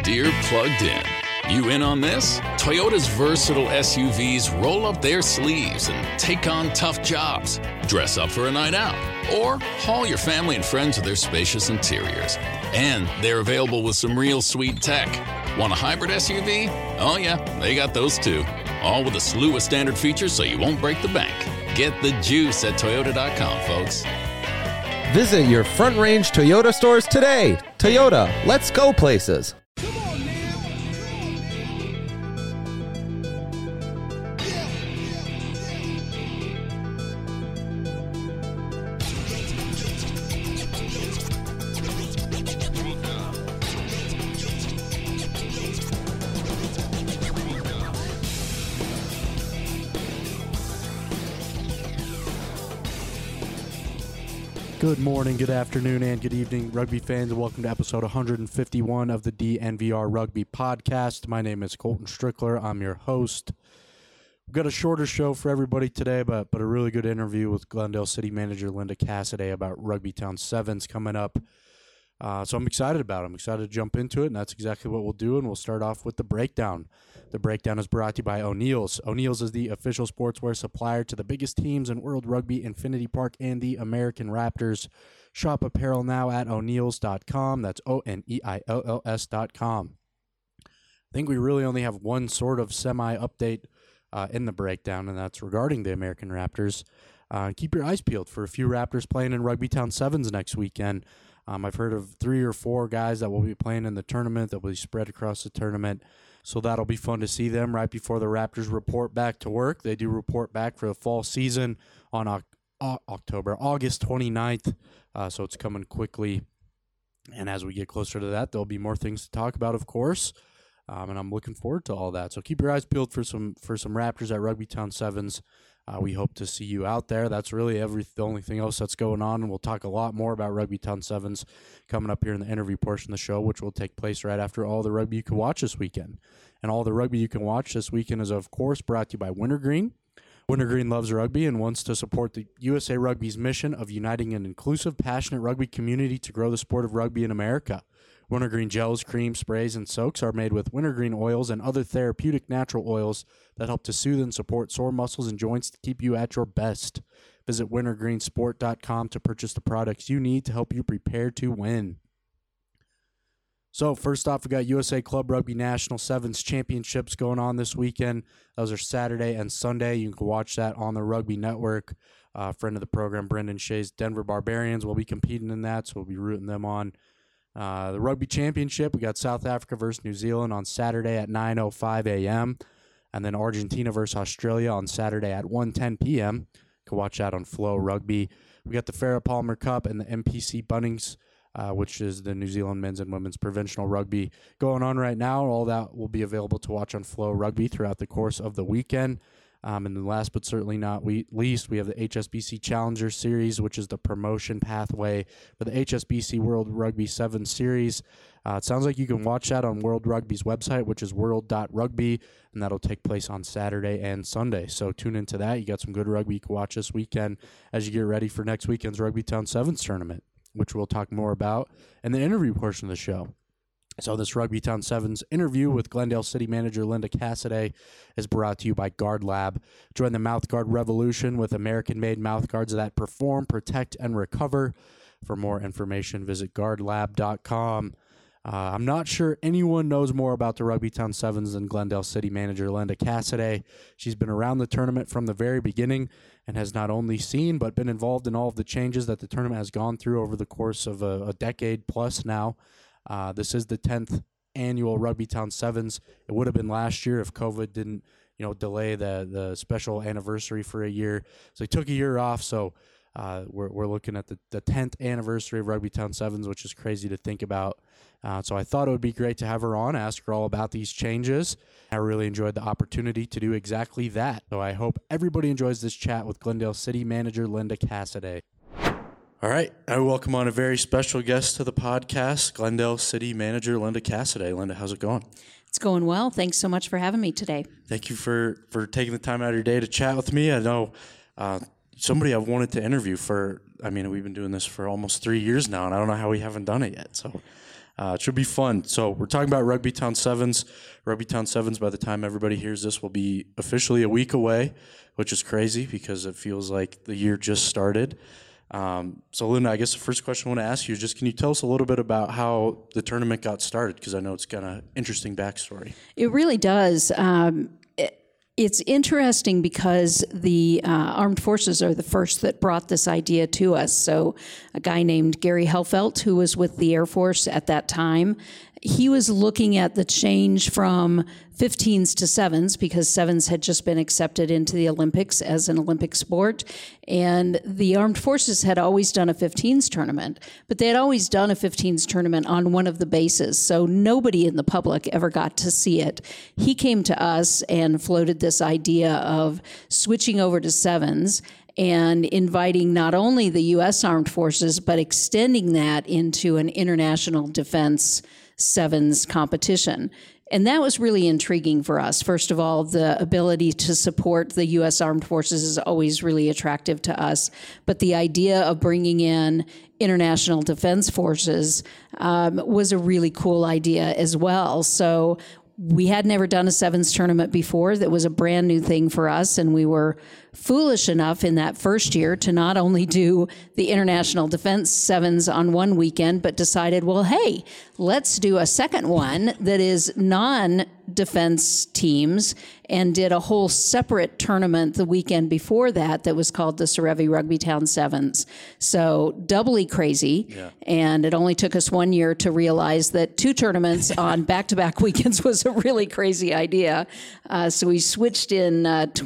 Dear Plugged In. You in on this? Toyota's versatile SUVs roll up their sleeves and take on tough jobs. Dress up for a night out, or haul your family and friends with their spacious interiors. And they're available with some real sweet tech. Want a hybrid SUV? Oh yeah, they got those too. All with a slew of standard features so you won't break the bank. Get the juice at Toyota.com, folks. Visit your Front Range Toyota stores today. Toyota, let's go places. Good morning, good afternoon, and good evening, rugby fans, and welcome to episode 151 of the DNVR Rugby Podcast. My name is Colton Strickler. I'm your host. We've got a shorter show for everybody today, but a really good interview with Glendale City Manager Linda Cassidy about Rugby Town Sevens coming up. So I'm excited about it. I'm excited to jump into it, and that's exactly what we'll do, and we'll start off with the breakdown. The breakdown is brought to you by O'Neill's. O'Neill's is the official sportswear supplier to the biggest teams in World Rugby, Infinity Park, and the American Raptors. Shop apparel now at O'Neills.com. That's O'Neills.com. I think we really only have one sort of semi-update in the breakdown, and that's regarding the American Raptors. Keep your eyes peeled for a few Raptors playing in Rugby Town Sevens next weekend. I've heard of 3 or 4 guys that will be playing in the tournament that will be spread across the tournament. So that'll be fun to see them right before the Raptors report back to work. They do report back for the fall season on August 29th. So it's coming quickly. And as we get closer to that, there'll be more things to talk about, of course. And I'm looking forward to all that. So keep your eyes peeled for some Raptors at Rugby Town Sevens. We hope to see you out there. That's really the only thing else that's going on, and we'll talk a lot more about Rugby Town Sevens coming up here in the interview portion of the show, which will take place right after all the rugby you can watch this weekend. And all the rugby you can watch this weekend is, of course, brought to you by Wintergreen. Wintergreen loves rugby and wants to support the USA Rugby's mission of uniting an inclusive, passionate rugby community to grow the sport of rugby in America. Wintergreen gels, creams, sprays, and soaks are made with wintergreen oils and other therapeutic natural oils that help to soothe and support sore muscles and joints to keep you at your best. Visit wintergreensport.com to purchase the products you need to help you prepare to win. So first off, we got USA Club Rugby National Sevens Championships going on this weekend. Those are Saturday and Sunday. You can watch that on the Rugby Network. Friend of the program, Brendan Shea's Denver Barbarians, will be competing in that, so we'll be rooting them on. The Rugby Championship, we got South Africa versus New Zealand on Saturday at 9:05 a.m. And then Argentina versus Australia on Saturday at 1:10 p.m. You can watch that on Flow Rugby. We got the Farrah Palmer Cup and the MPC Bunnings, which is the New Zealand men's and women's provincial rugby going on right now. All that will be available to watch on Flow Rugby throughout the course of the weekend. And then last but certainly not least, we have the HSBC Challenger Series, which is the promotion pathway for the HSBC World Rugby 7 Series. It sounds like you can watch that on World Rugby's website, which is world.rugby, and that'll take place on Saturday and Sunday. So tune into that. You got some good rugby you can watch this weekend as you get ready for next weekend's Rugby Town Sevens tournament, which we'll talk more about in the interview portion of the show. So this Rugby Town Sevens interview with Glendale City Manager Linda Cassidy is brought to you by Guard Lab. Join the mouthguard revolution with American-made mouthguards that perform, protect, and recover. For more information, visit guardlab.com. I'm not sure anyone knows more about the Rugby Town Sevens than Glendale City Manager Linda Cassidy. She's been around the tournament from the very beginning and has not only seen but been involved in all of the changes that the tournament has gone through over the course of a decade plus now. This is the 10th annual Rugby Town Sevens. It would have been last year if COVID didn't, delay the special anniversary for a year. So they took a year off. So we're looking at the 10th anniversary of Rugby Town Sevens, which is crazy to think about. So I thought it would be great to have her on, ask her all about these changes. I really enjoyed the opportunity to do exactly that. So I hope everybody enjoys this chat with Glendale City Manager Linda Cassidy. All right, I welcome on a very special guest to the podcast, Glendale City Manager Linda Cassidy. Linda, how's it going? It's going well. Thanks so much for having me today. Thank you for taking the time out of your day to chat with me. I know somebody I've wanted to interview we've been doing this for almost 3 years now, and I don't know how we haven't done it yet. So It should be fun. So we're talking about Rugby Town Sevens. Rugby Town Sevens, by the time everybody hears this, will be officially a week away, which is crazy because it feels like the year just started. So Linda, I guess the first question I want to ask you is just, can you tell us a little bit about how the tournament got started? Because I know it's got an interesting backstory. It really does. It's interesting because the Armed Forces are the first that brought this idea to us. So a guy named Gary Helfelt, who was with the Air Force at that time, he was looking at the change from 15s to 7s because 7s had just been accepted into the Olympics as an Olympic sport. And the Armed Forces had always done a 15s tournament, but they had always done a 15s tournament on one of the bases. So nobody in the public ever got to see it. He came to us and floated this idea of switching over to 7s and inviting not only the U.S. Armed Forces, but extending that into an international defense 7s competition. And that was really intriguing for us. First of all, the ability to support the U.S. Armed Forces is always really attractive to us. But the idea of bringing in international defense forces was a really cool idea as well. So we had never done a 7s tournament before. That was a brand new thing for us, and we were foolish enough in that first year to not only do the International Defense 7s on one weekend, but decided, well, hey, let's do a second one that is non-defense teams, and did a whole separate tournament the weekend before that was called the Serevi Rugby Town 7s. So doubly crazy, and it only took us 1 year to realize that 2 tournaments on back-to-back weekends was a really crazy idea. So we switched in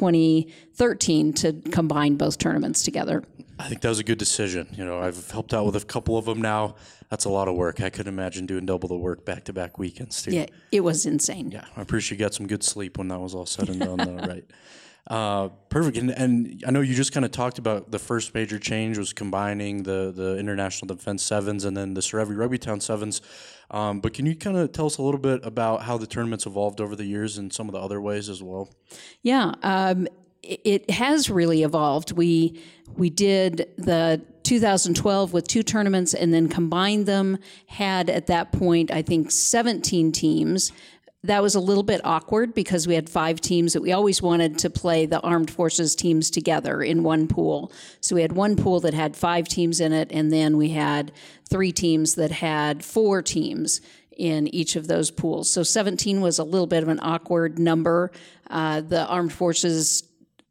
2013 to combine both tournaments together. I think that was a good decision. You know, I've helped out with a couple of them now. That's a lot of work. I couldn't imagine doing double the work back-to-back weekends, too. Yeah, it was insane. Yeah, I'm pretty sure you got some good sleep when that was all said and done, though, right? Perfect. And I know you just kind of talked about the first major change was combining the International Defense 7s and then the Serevi Rugby Town 7s. But can you kind of tell us a little bit about how the tournament's evolved over the years and some of the other ways as well? Yeah, it has really evolved. We did the 2012 with 2 tournaments and then combined them, had at that point, I think, 17 teams. That was a little bit awkward because we had 5 teams that we always wanted to play the Armed Forces teams together in one pool. So we had one pool that had 5 teams in it, and then we had 3 teams that had 4 teams in each of those pools. So 17 was a little bit of an awkward number. The Armed Forces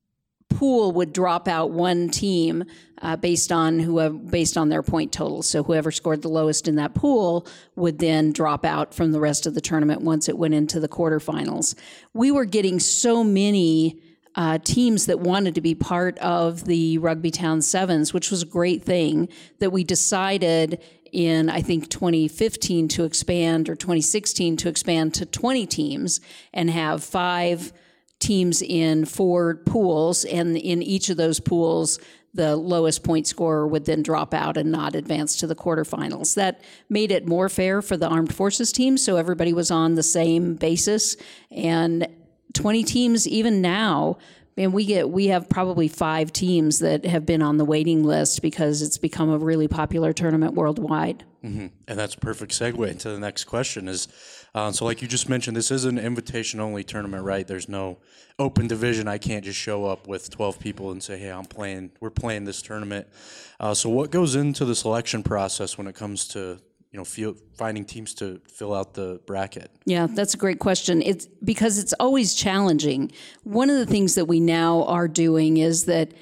pool would drop out one team based on their point total. So whoever scored the lowest in that pool would then drop out from the rest of the tournament once it went into the quarterfinals. We were getting so many teams that wanted to be part of the Rugby Town 7s, which was a great thing, that we decided in, I think, 2015 to expand, or 2016 to expand to 20 teams and have 5 teams in 4 pools, and in each of those pools, the lowest point scorer would then drop out and not advance to the quarterfinals. That made it more fair for the Armed Forces team, so everybody was on the same basis. And 20 teams, even now, and we have probably 5 teams that have been on the waiting list because it's become a really popular tournament worldwide. Mm-hmm. And that's a perfect segue into the next question is, so like you just mentioned, this is an invitation-only tournament, right? There's no open division. I can't just show up with 12 people and say, hey, we're playing this tournament. So what goes into the selection process when it comes to, finding teams to fill out the bracket? Yeah, that's a great question. It's because it's always challenging. One of the things that we now are doing is that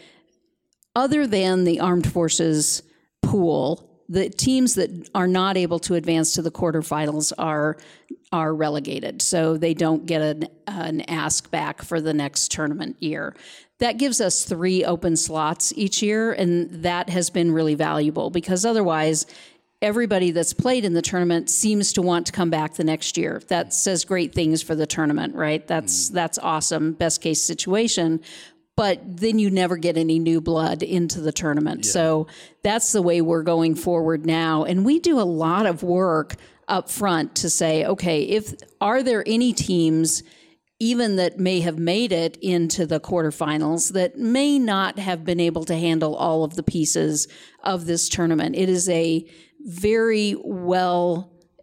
other than the Armed Forces pool, the teams that are not able to advance to the quarterfinals are relegated, so they don't get an ask back for the next tournament year. That gives us 3 open slots each year, and that has been really valuable because otherwise everybody that's played in the tournament seems to want to come back the next year. That says great things for the tournament, right? That's awesome, best case situation. But then you never get any new blood into the tournament. Yeah. So that's the way we're going forward now. And we do a lot of work up front to say, okay, are there any teams even that may have made it into the quarterfinals that may not have been able to handle all of the pieces of this tournament? It is a very well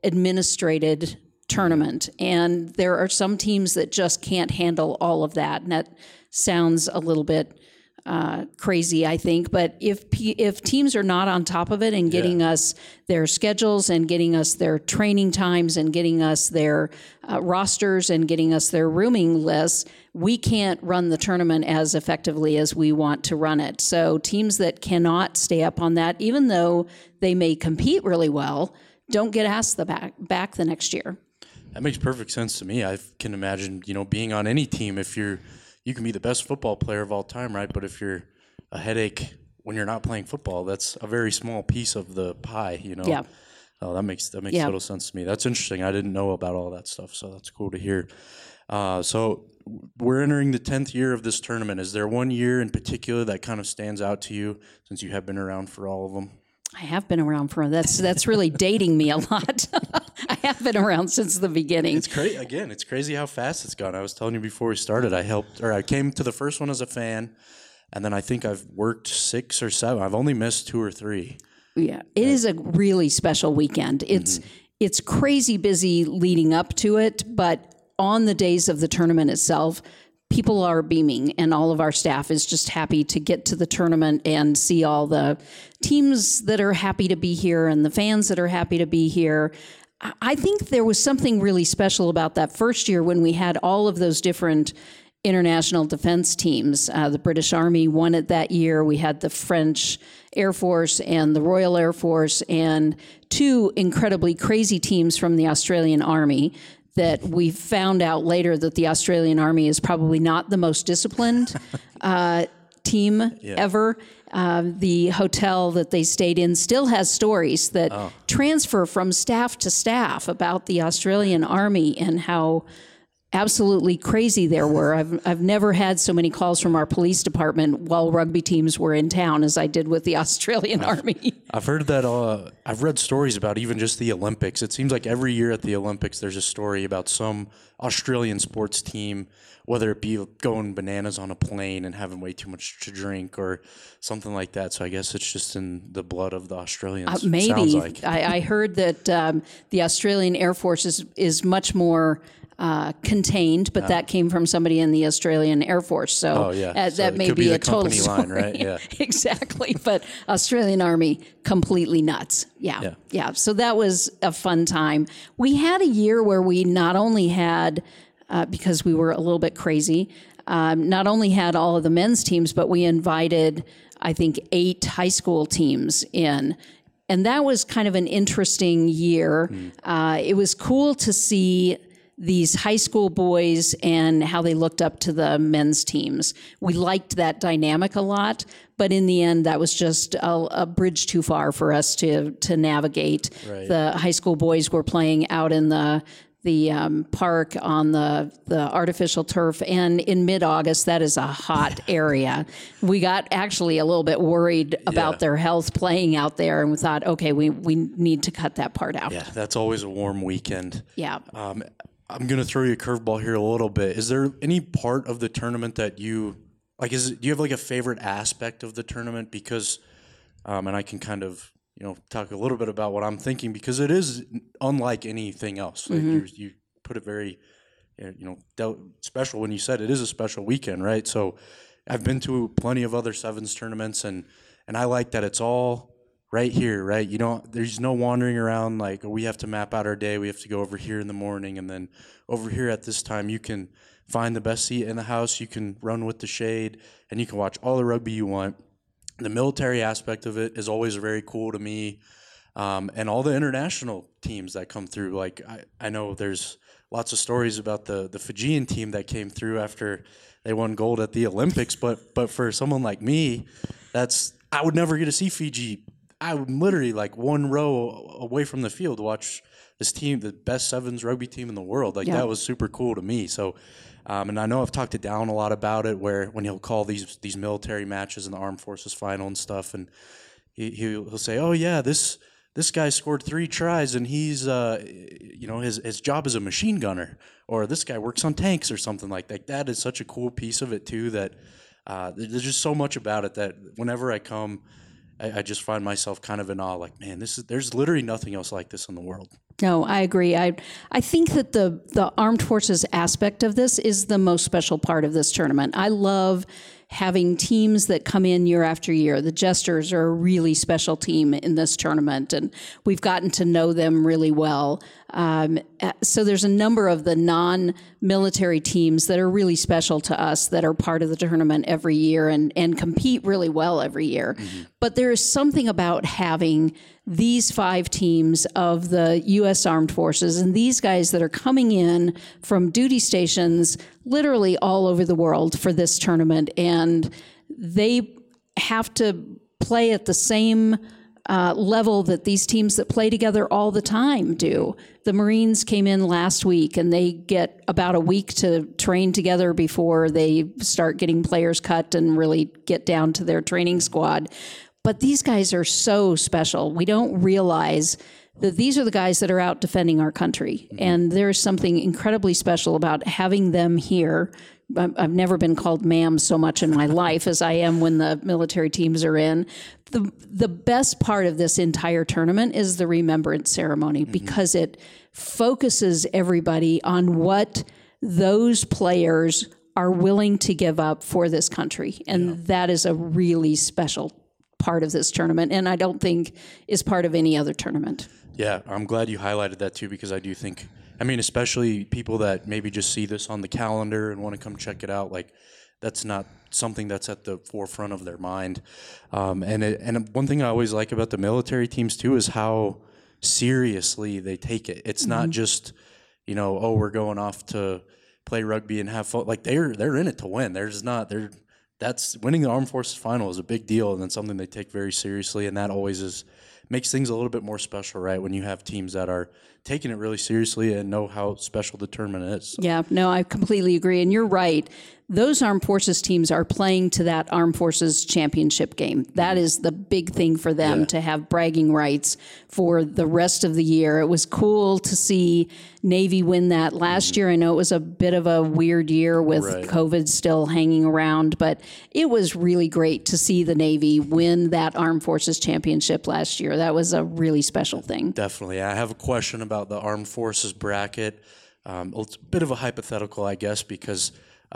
administrated tournament. And there are some teams that just can't handle all of that. And that sounds a little bit crazy, I think. But if teams are not on top of it and getting us their schedules and getting us their training times and getting us their rosters and getting us their rooming lists, we can't run the tournament as effectively as we want to run it. So teams that cannot stay up on that, even though they may compete really well, don't get asked back the next year. That makes perfect sense to me. I can imagine, being on any team, if you can be the best football player of all time, right? But if you're a headache when you're not playing football, that's a very small piece of the pie, Yeah. Oh, that makes total sense to me. That's interesting. I didn't know about all that stuff, so that's cool to hear. So we're entering the 10th year of this tournament. Is there one year in particular that kind of stands out to you since you have been around for all of them? I have been around for that's really dating me a lot. I have been around since the beginning. It's crazy. Again, it's crazy how fast it's gone. I was telling you before we started. I came to the first one as a fan, and then I think I've worked 6 or 7. I've only missed 2 or 3. Yeah, it is a really special weekend. It's crazy busy leading up to it, but on the days of the tournament itself, people are beaming, and all of our staff is just happy to get to the tournament and see all the teams that are happy to be here and the fans that are happy to be here. I think there was something really special about that first year when we had all of those different international defense teams. The British Army won it that year. We had the French Air Force and the Royal Air Force and 2 incredibly crazy teams from the Australian Army that we found out later that the Australian Army is probably not the most disciplined team ever. The hotel that they stayed in still has stories that transfer from staff to staff about the Australian Army and how absolutely crazy there were. I've never had so many calls from our police department while rugby teams were in town as I did with the Australian Army. I've heard that. I've read stories about even just the Olympics. It seems like every year at the Olympics, there's a story about some Australian sports team, whether it be going bananas on a plane and having way too much to drink or something like that. So I guess it's just in the blood of the Australians. Maybe. Sounds like. I heard that the Australian Air Force is much more contained, but that came from somebody in the Australian Air Force. So, that may be a total story. Line, right? Yeah, exactly. But Australian Army, completely nuts. Yeah. So that was a fun time. We had a year where we not only had, because we were a little bit crazy, not only had all of the men's teams, but we invited, I think, 8 high school teams in. And that was kind of an interesting year. It was cool to see these high school boys and how they looked up to the men's teams. We liked that dynamic a lot, but in the end, that was just a bridge too far for us to navigate. Right. The high school boys were playing out in the park on the artificial turf, and in mid-August, that is a hot area. We got actually a little bit worried about their health playing out there, and we thought, okay, we need to cut that part out. Yeah, that's always a warm weekend. Yeah. I'm going to throw you a curveball here a little bit. Is there any part of the tournament that you like? Do you have like a favorite aspect of the tournament? Because, and I can kind of talk a little bit about what I'm thinking, because it is unlike anything else. Like you put it very, special when you said it is a special weekend, right? So I've been to plenty of other sevens tournaments, and I like that it's all right here, right? There's no wandering around like we have to map out our day. We have to go over here in the morning, and then over here at this time you can find the best seat in the house. You can run with the shade, and you can watch all the rugby you want. The military aspect of it is always very cool to me, and all the international teams that come through. Like I know there's lots of stories about the Fijian team that came through after they won gold at the Olympics, but for someone like me, I would never get to see Fiji. I'm literally like one row away from the field to watch this team, the best sevens rugby team in the world. Like that was super cool to me. So, and I know I've talked to Down a lot about it, where when he'll call these military matches in the Armed Forces final and stuff, and he'll say, "Oh yeah, this guy scored 3 tries and he's his job is a machine gunner," or "This guy works on tanks," or something like that. That is such a cool piece of it too. That there's just so much about it that whenever I come, I just find myself kind of in awe. Like, man, there's literally nothing else like this in the world. No, I agree. I think that the armed forces aspect of this is the most special part of this tournament. I love having teams that come in year after year. The Jesters are a really special team in this tournament, and we've gotten to know them really well. So there's a number of the non-military teams that are really special to us that are part of the tournament every year and compete really well every year. Mm-hmm. But there is something about having these 5 teams of the U.S. Armed Forces and these guys that are coming in from duty stations literally all over the world for this tournament, and they have to play at the same level that these teams that play together all the time do. The Marines came in last week, and they get about a week to train together before they start getting players cut and really get down to their training squad. But these guys are so special. We don't realize that these are the guys that are out defending our country. Mm-hmm. And there's something incredibly special about having them here. I've never been called ma'am so much in my life as I am when the military teams are in. The best part of this entire tournament is the remembrance ceremony, mm-hmm. because it focuses everybody on what those players are willing to give up for this country. And that is a really special part of this tournament, and I don't think is part of any other tournament. Yeah, I'm glad you highlighted that too, because I do think, I mean, especially people that maybe just see this on the calendar and want to come check it out, like that's not something that's at the forefront of their mind. And one thing I always like about the military teams too is how seriously they take it. It's not just, oh, we're going off to play rugby and have fun. Like they're in it to win. That's winning the Armed Forces final is a big deal, and it's something they take very seriously, and that always makes things a little bit more special, right? When you have teams that are taking it really seriously and know how special the tournament is. So. Yeah, no, I completely agree, and you're right. Those Armed Forces teams are playing to that Armed Forces championship game. That is the big thing for them, to have bragging rights for the rest of the year. It was cool to see Navy win that last year. I know it was a bit of a weird year with COVID still hanging around, but it was really great to see the Navy win that Armed Forces championship last year. That was a really special thing. Definitely. I have a question about the Armed Forces bracket. It's a bit of a hypothetical, I guess, because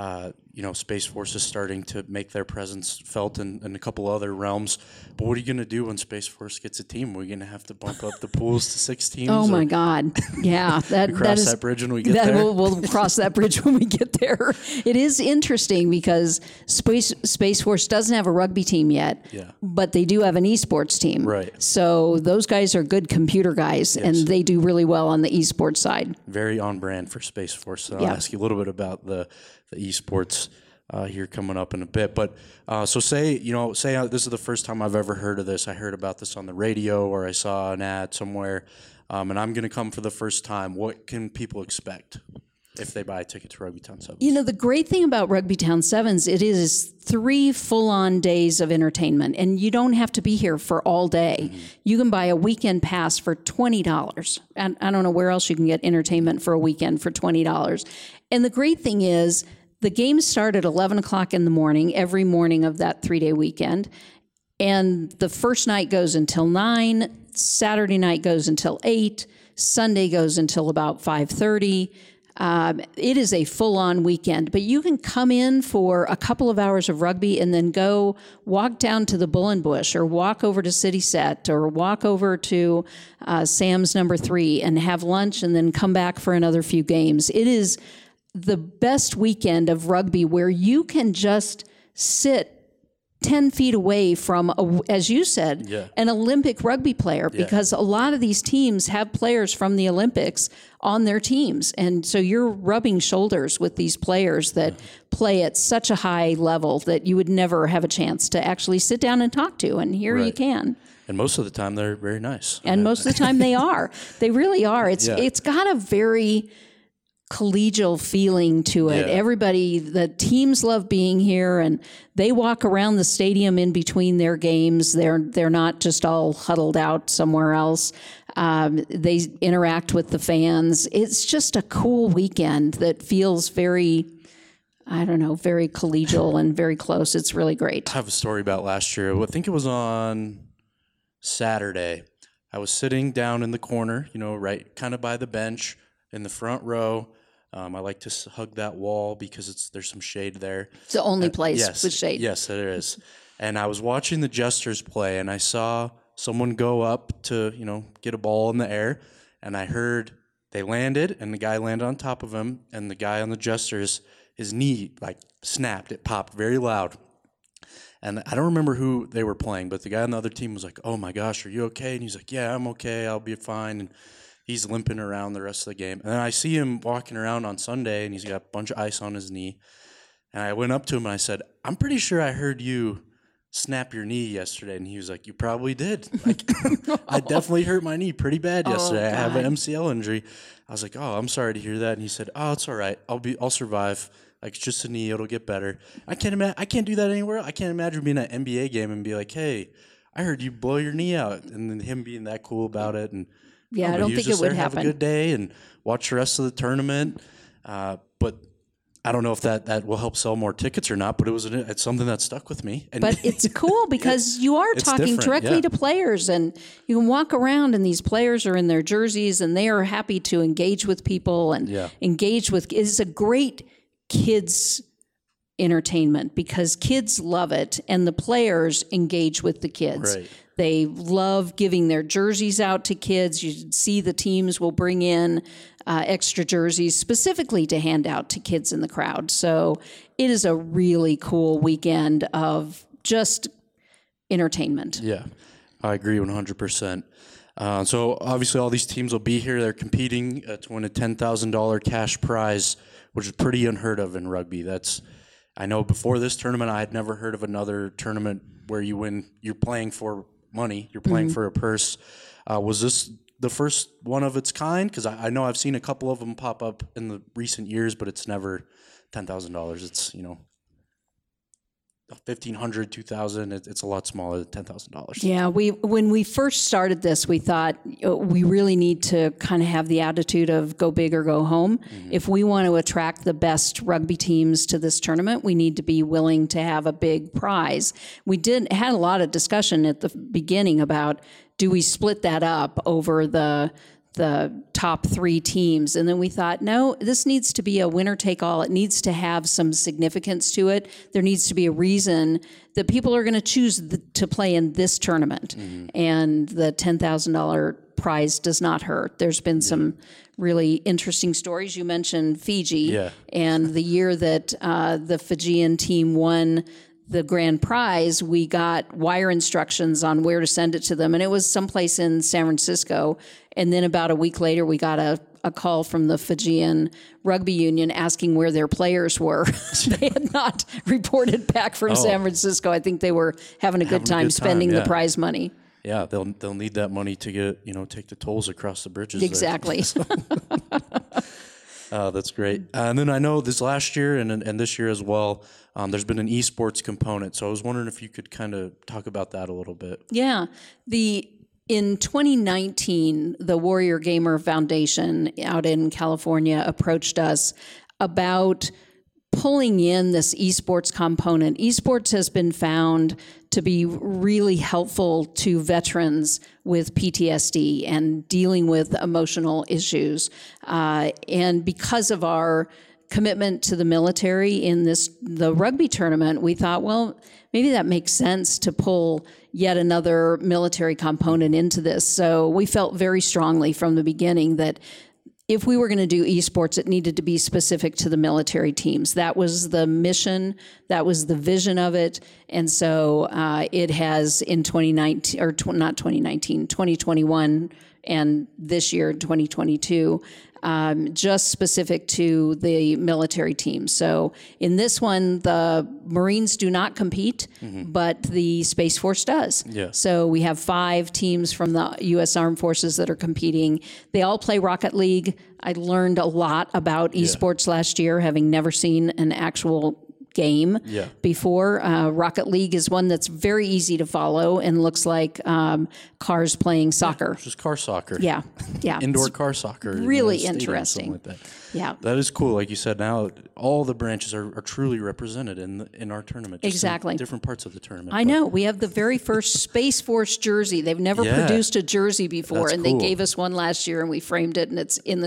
Space Force is starting to make their presence felt in a couple other realms. But what are you going to do when Space Force gets a team? Are we going to have to bump up the pools to 6 teams? Oh, my God. Yeah. Cross that bridge when we get there? We'll cross that bridge when we get there. It is interesting because Space Force doesn't have a rugby team yet, but they do have an esports team. Right. So those guys are good computer guys, and they do really well on the esports side. Very on brand for Space Force. So I'll ask you a little bit about the esports here coming up in a bit. But so say this is the first time I've ever heard of this. I heard about this on the radio or I saw an ad somewhere, and I'm going to come for the first time. What can people expect if they buy a ticket to Rugbytown Sevens? The great thing about Rugbytown Sevens, it is 3 full-on days of entertainment, and you don't have to be here for all day. Mm-hmm. You can buy a weekend pass for $20. And I don't know where else you can get entertainment for a weekend for $20. And the great thing is, the games start at 11 o'clock in the morning, every morning of that 3-day weekend. And the first night goes until 9, Saturday night goes until 8, Sunday goes until about 5:30. It is a full-on weekend, but you can come in for a couple of hours of rugby and then go walk down to the Bullenbush or walk over to City Set or walk over to Sam's number 3 and have lunch and then come back for another few games. It is the best weekend of rugby where you can just sit 10 feet away from, as you said, an Olympic rugby player, because a lot of these teams have players from the Olympics on their teams. And so you're rubbing shoulders with these players that play at such a high level that you would never have a chance to actually sit down and talk to. And here you can. And most of the time they're very nice. And most of the time they are. They really are. It's got a very collegial feeling to it. Everybody, the teams love being here, and they walk around the stadium in between their games. They're not just all huddled out somewhere else. They interact with the fans. It's just a cool weekend that feels very, very collegial and very close. It's really great. I have a story about last year. I think it was on Saturday. I was sitting down in the corner, right kind of by the bench in the front row. I like to hug that wall because there's some shade there. It's the only place with shade. Yes, there is. And I was watching the Jesters play, and I saw someone go up to, get a ball in the air, and I heard they landed, and the guy landed on top of him, and the guy on the Jesters, his knee snapped. It popped very loud. And I don't remember who they were playing, but the guy on the other team was like, "Oh my gosh, are you okay?" And he's like, "Yeah, I'm okay. I'll be fine." And he's limping around the rest of the game. And then I see him walking around on Sunday, and he's got a bunch of ice on his knee. And I went up to him and I said, "I'm pretty sure I heard you snap your knee yesterday." And he was like, "You probably did. I definitely hurt my knee pretty bad yesterday. I have an MCL injury." I was like, "Oh, I'm sorry to hear that." And he said, "Oh, it's all right. I'll survive. It's just a knee. It'll get better." I can't do that anywhere. I can't imagine being at an NBA game and be like, "Hey, I heard you blow your knee out," and then him being that cool about it. And I don't think it would happen. Have a good day and watch the rest of the tournament. But I don't know if that will help sell more tickets or not. But it's something that stuck with me. But it's cool because you are talking directly to players, and you can walk around, and these players are in their jerseys, and they are happy to engage with people and engage with. It's a great kids entertainment because kids love it, and the players engage with the kids. Right. They love giving their jerseys out to kids. You see the teams will bring in extra jerseys specifically to hand out to kids in the crowd. So it is a really cool weekend of just entertainment. Yeah, I agree 100%. So obviously all these teams will be here. They're competing to win a $10,000 cash prize, which is pretty unheard of in rugby. I know before this tournament, I had never heard of another tournament where you're playing for money, you're playing for a purse. Was this the first one of its kind? Because I know I've seen a couple of them pop up in the recent years, but it's never $10,000. It's, $1,500, $2,000. It's a lot smaller than $10,000. Yeah, when we first started this, we thought we really need to kind of have the attitude of go big or go home. Mm-hmm. If we want to attract the best rugby teams to this tournament, we need to be willing to have a big prize. We had a lot of discussion at the beginning about, do we split that up over the top three teams? And then we thought, no, this needs to be a winner take all. It needs to have some significance to it. There needs to be a reason that people are going to choose to play in this tournament. Mm-hmm. And the $10,000 prize does not hurt. There's been some really interesting stories. You mentioned Fiji and the year that the Fijian team won the grand prize, we got wire instructions on where to send it to them. And it was someplace in San Francisco. And then about a week later, we got a call from the Fijian Rugby Union asking where their players were. They had not reported back from San Francisco. I think they were having a good time spending the prize money. Yeah, they'll need that money to get, take the tolls across the bridges. Exactly. That's great. And then I know this last year and this year as well, there's been an esports component. So I was wondering if you could kind of talk about that a little bit. Yeah. In 2019, the Warrior Gamer Foundation out in California approached us about pulling in this esports component. Esports has been found to be really helpful to veterans with PTSD and dealing with emotional issues. And because of our commitment to the military in the rugby tournament, we thought, well, maybe that makes sense to pull yet another military component into this. So we felt very strongly from the beginning that if we were going to do esports, it needed to be specific to the military teams. That was the mission. That was the vision of it. And so it has in 2019, or not 2019, 2021, and this year, 2022, just specific to the military team. So in this one, the Marines do not compete, but the Space Force does. Yeah. So we have 5 teams from the U.S. Armed Forces that are competing. They all play Rocket League. I learned a lot about esports last year, having never seen an actual game Yeah. before. Rocket League is one that's very easy to follow and looks like cars playing soccer. Just car soccer. Yeah. Indoor It's car soccer. really in a stadium, interesting. something like that. Yeah. That is cool. Like you said, now all the branches are truly represented in our tournament. Just in Exactly. different parts of the tournament. I know. We have the very first Space Force jersey. They've never Yeah. produced a jersey before, That's and cool. they gave us one last year, and we framed it, and it's in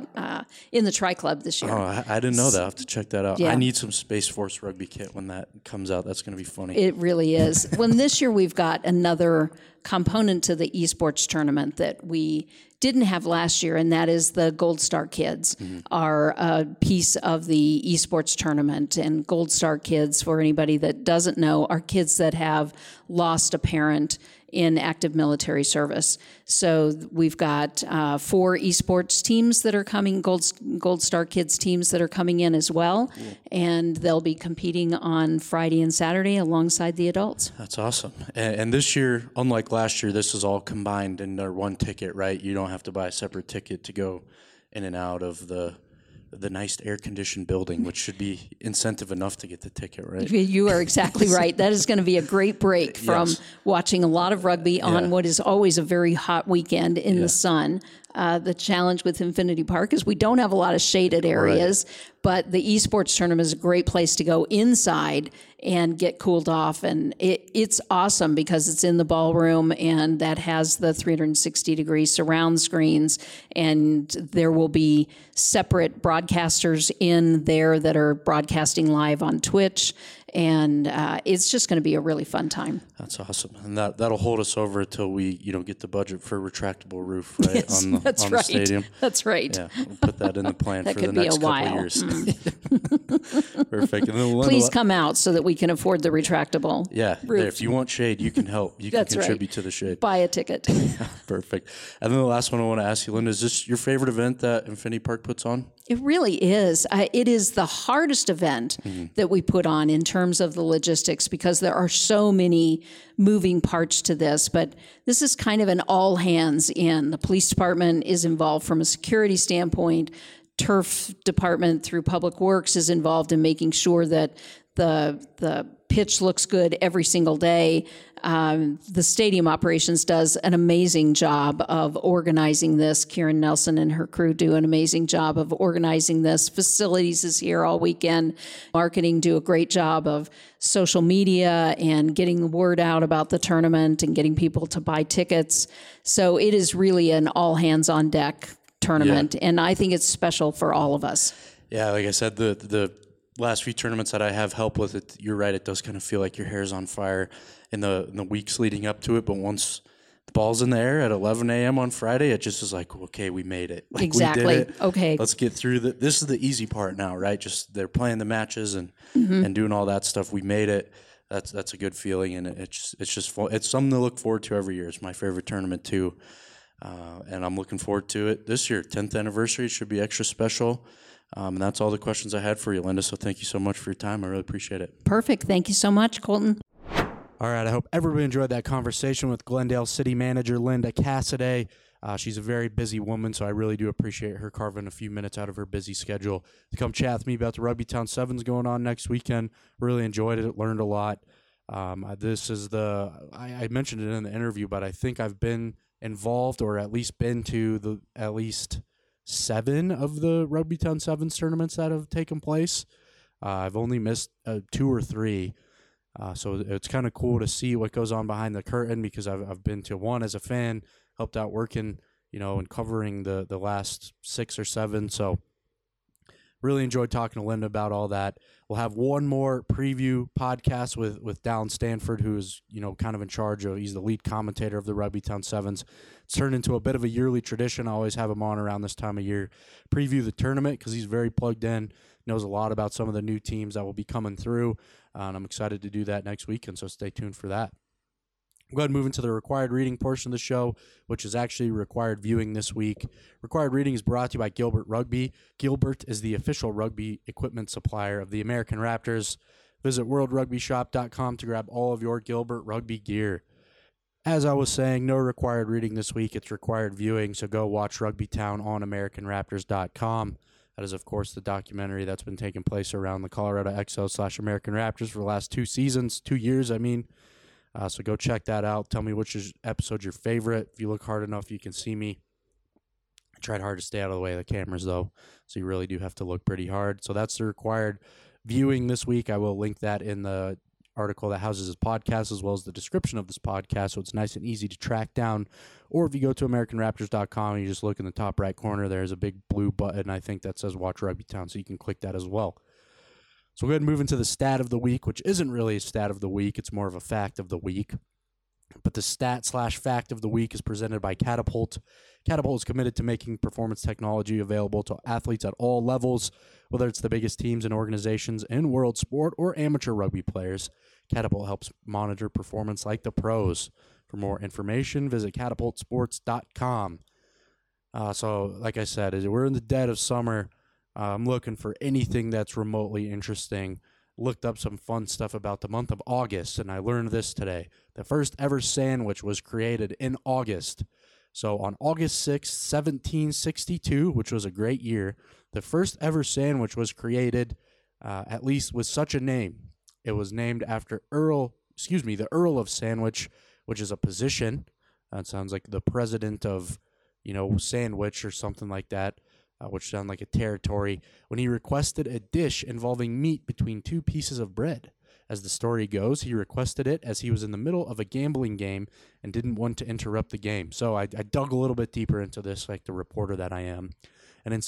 the Tri Club this year. Oh, I didn't know that. I'll have to check that out. Yeah. I need some Space Force rugby kit when that comes out. That's going to be funny. It really is. When this year we've got another component to the esports tournament that we didn't have last year, and that is the Gold Star Kids are a piece of the esports tournament. And Gold Star Kids, for anybody that doesn't know, are kids that have lost a parent in active military service. So we've got 4 esports teams that are coming, Gold Star Kids teams that are coming in as well, and they'll be competing on Friday and Saturday alongside the adults. That's awesome. And this year, unlike last year, this is all combined in their one ticket, right? You don't have to buy a separate ticket to go in and out of the nice air-conditioned building, which should be incentive enough to get the ticket, right? You are exactly right. That is going to be a great break from watching a lot of rugby on what is always a very hot weekend in the sun. The challenge with Infinity Park is we don't have a lot of shaded areas, but the esports tournament is a great place to go inside and get cooled off. And it's awesome because it's in the ballroom, and that has the 360-degree surround screens, and there will be separate broadcasters in there that are broadcasting live on Twitch. And it's just going to be a really fun time. That's awesome, and that'll hold us over until we get the budget for a retractable roof, right? Yes, on the that's on right. the stadium. That's right. Yeah, we'll put that in the plan That for could the be next a couple while. of years. Perfect. And then Please come out so that we can afford the retractable Yeah, roof. if you want shade, you can help. You That's can right. contribute to the shade. Buy a ticket. Perfect. And then the last one I want to ask you, Linda, is this your favorite event that Infinity Park puts on? It really is. It is the hardest event that we put on in terms of the logistics because there are so many moving parts to this. But this is kind of an all hands in. The police department is involved from a security standpoint. Turf department through Public Works is involved in making sure that the pitch looks good every single day. The stadium operations does an amazing job of organizing this. Kieran Nelson and her crew do an amazing job of organizing this. Facilities is here all weekend. Marketing do a great job of social media and getting the word out about the tournament and getting people to buy tickets. So it is really an all hands on deck tournament, and I think it's special for all of us. Yeah, like I said, the last few tournaments that I have helped with it, you're right, it does kind of feel like your hair's on fire in the weeks leading up to it, but once the ball's in the air at 11 a.m. on Friday, it just is like, okay, we made it. Like, Exactly. we did it. Okay. Let's get through this is the easy part now, right? Just they're playing the matches and doing all that stuff. We made it. That's a good feeling, and it's just fun. It's something to look forward to every year. It's my favorite tournament too. And I'm looking forward to it this year. 10th anniversary should be extra special. And that's all the questions I had for you, Linda. So thank you so much for your time. I really appreciate it. Perfect. Thank you so much, Colton. All right. I hope everybody enjoyed that conversation with Glendale City Manager Linda Cassidy. She's a very busy woman, so I really do appreciate her carving a few minutes out of her busy schedule to come chat with me about the Rugby Town Sevens going on next weekend. Really enjoyed it. Learned a lot. This is I mentioned it in the interview, but I think I've been involved or at least been to at least 7 of the Rugby Town Sevens tournaments that have taken place. I've only missed 2 or 3. So it's kind of cool to see what goes on behind the curtain because I've been to one as a fan, helped out working, and covering the last 6 or 7. So really enjoyed talking to Linda about all that. We'll have one more preview podcast with Dallin Stanford, who's, kind of in charge of, he's the lead commentator of the Rugby Town Sevens. It's turned into a bit of a yearly tradition. I always have him on around this time of year, preview the tournament because he's very plugged in, knows a lot about some of the new teams that will be coming through. And I'm excited to do that next weekend, so stay tuned for that. We'll go ahead and move into the required reading portion of the show, which is actually required viewing this week. Required reading is brought to you by Gilbert Rugby. Gilbert is the official rugby equipment supplier of the American Raptors. Visit worldrugbyshop.com to grab all of your Gilbert Rugby gear. As I was saying, no required reading this week. It's required viewing, so go watch Rugby Town on AmericanRaptors.com. That is, of course, the documentary that's been taking place around the Colorado XO/American Raptors for the last 2 years, I mean. So go check that out. Tell me which episode's your favorite. If you look hard enough, you can see me. I tried hard to stay out of the way of the cameras, though, so you really do have to look pretty hard. So that's the required viewing this week. I will link that in the article that houses this podcast, as well as the description of this podcast, so it's nice and easy to track down. Or if you go to AmericanRaptors.com and you just look in the top right corner, there's a big blue button, I think, that says Watch Rugby Town, so you can click that as well. So we'll go ahead and move into the stat of the week, which isn't really a stat of the week, it's more of a fact of the week. But the stat/fact of the week is presented by Catapult. Catapult is committed to making performance technology available to athletes at all levels, whether it's the biggest teams and organizations in world sport or amateur rugby players. Catapult helps monitor performance like the pros. For more information, visit catapultsports.com. So, like I said, as we're in the dead of summer, I'm looking for anything that's remotely interesting. Looked up some fun stuff about the month of August, and I learned this today. The first ever sandwich was created in August. So on August 6, 1762, which was a great year, the first ever sandwich was created, at least with such a name. It was named after the Earl of Sandwich, which is a position. That sounds like the president of, Sandwich or something like that. Which sound like a territory, when he requested a dish involving meat between 2 pieces of bread. As the story goes, he requested it as he was in the middle of a gambling game and didn't want to interrupt the game. So I dug a little bit deeper into this, like the reporter that I am. And in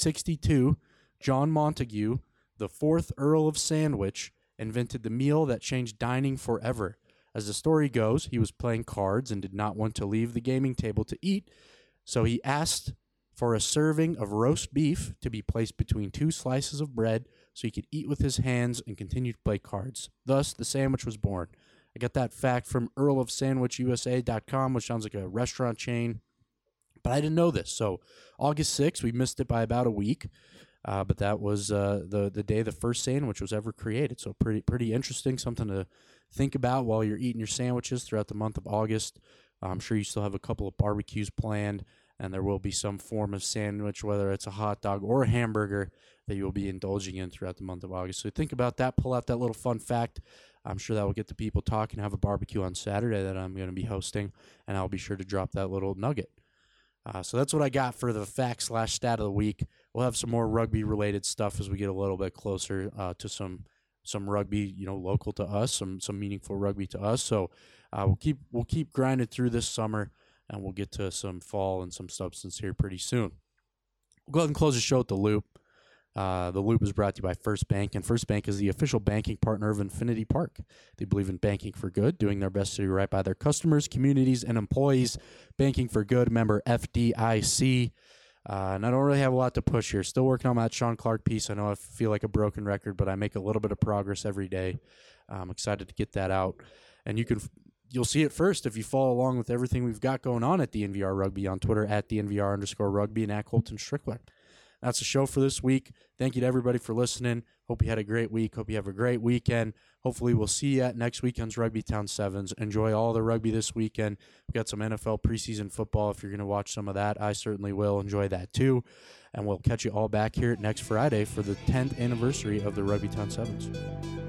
1762, John Montague, the 4th Earl of Sandwich, invented the meal that changed dining forever. As the story goes, he was playing cards and did not want to leave the gaming table to eat, so he asked for a serving of roast beef to be placed between 2 slices of bread so he could eat with his hands and continue to play cards. Thus, the sandwich was born. I got that fact from earlofsandwichusa.com, which sounds like a restaurant chain, but I didn't know this. So August 6th, we missed it by about a week, but that was the day the first sandwich was ever created. So pretty interesting, something to think about while you're eating your sandwiches throughout the month of August. I'm sure you still have a couple of barbecues planned, and there will be some form of sandwich, whether it's a hot dog or a hamburger, that you will be indulging in throughout the month of August. So think about that. Pull out that little fun fact. I'm sure that will get the people talking. Have a barbecue on Saturday that I'm going to be hosting, and I'll be sure to drop that little nugget. So that's what I got for the fact/stat of the week. We'll have some more rugby-related stuff as we get a little bit closer to some rugby, local to us, some meaningful rugby to us. So we'll keep grinding through this summer, and we'll get to some fall and some substance here pretty soon. We'll go ahead and close the show with The Loop. The Loop is brought to you by First Bank, and First Bank is the official banking partner of Infinity Park. They believe in banking for good, doing their best to do right by their customers, communities, and employees. Banking for good, member FDIC. And I don't really have a lot to push here. Still working on that Sean Clark piece. I know I feel like a broken record, but I make a little bit of progress every day. I'm excited to get that out. And you'll see it first if you follow along with everything we've got going on at DNVR Rugby on Twitter at DNVR_Rugby and at Colton Strickler. That's the show for this week. Thank you to everybody for listening. Hope you had a great week. Hope you have a great weekend. Hopefully we'll see you at next weekend's Rugby Town Sevens. Enjoy all the rugby this weekend. We've got some NFL preseason football. If you're going to watch some of that, I certainly will enjoy that too. And we'll catch you all back here next Friday for the 10th anniversary of the Rugby Town Sevens.